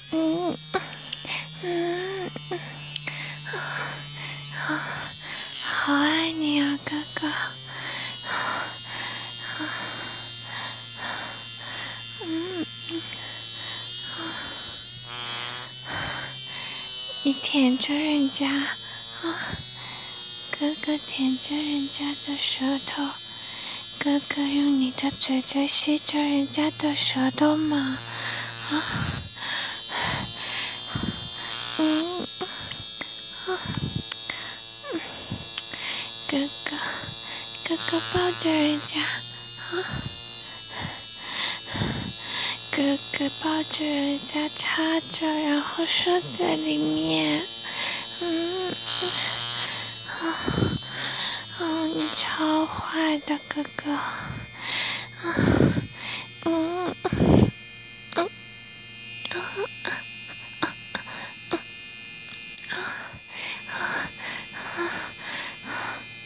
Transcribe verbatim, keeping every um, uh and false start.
嗯嗯，好爱你啊，哥哥。嗯，你舔着人家啊，哥哥舔着人家的舌头，哥哥用你的嘴在吸着人家的舌头吗？啊，嗯，啊，哥哥，哥哥抱着人家，啊，哥哥抱着人家插着，然后射在里面，嗯，啊，哦，你超坏的哥哥，啊，嗯。